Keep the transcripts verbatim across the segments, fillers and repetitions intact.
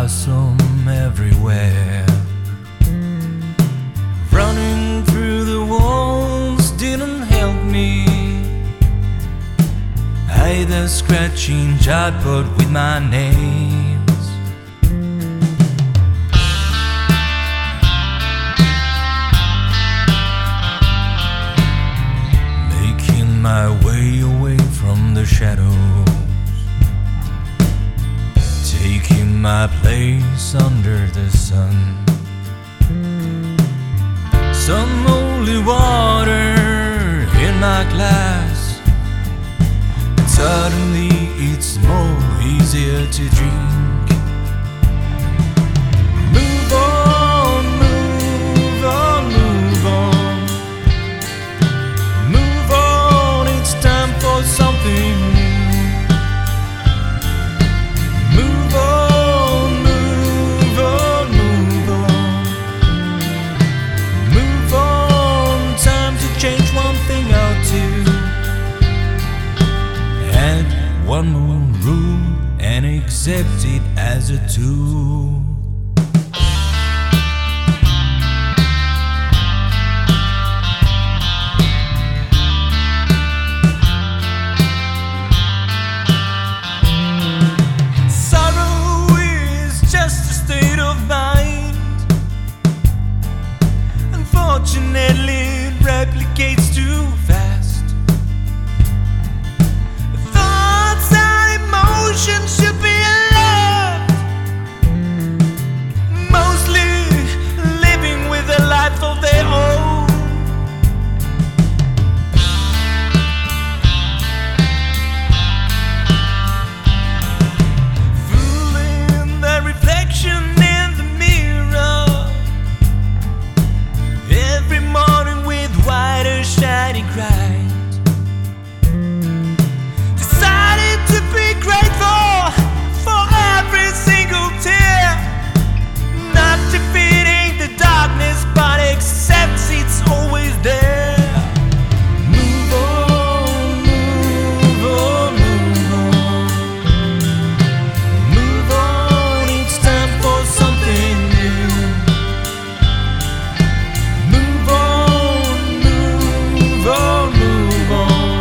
blossom everywhere. Running through the walls didn't help me. Either scratching chalkboard with my nails. Making my way away from the shadows, taking my place under the sun. Some holy water in my glass, and suddenly it's more easier to drink. Move on, move on, move on. Move on, it's time for something new. Move on, move on, move on. Move on, time to change one thing or two. Add one more rule and accept it as a tool. Sorrow is just a state of mind. Unfortunately, it replicates too fast. Thoughts and emotions should be allowed. Mostly living with a life of their own. Fooling the reflection in the mirror every morning with wider shining bright. Decided to be grateful for every single tear. Not defeating the darkness, but accepts it's always there. Move on, move on, move on. Move on, it's time for something new. Move on, move on, move on.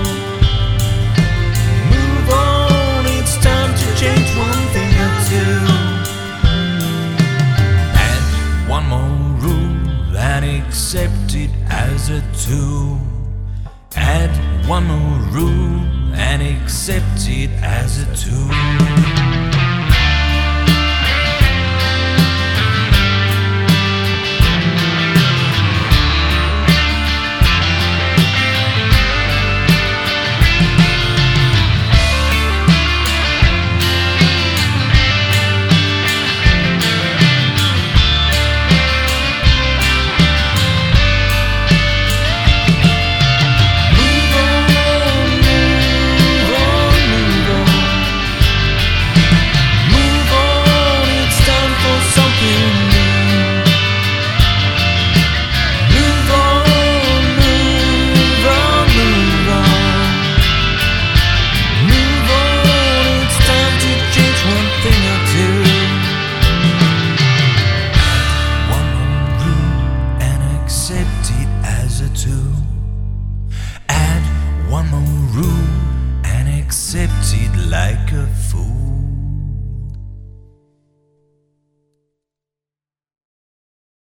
Move on, it's time to change one thing or two. Add one more rule and accept it as a tool. Add one more rule and accept it as a tool.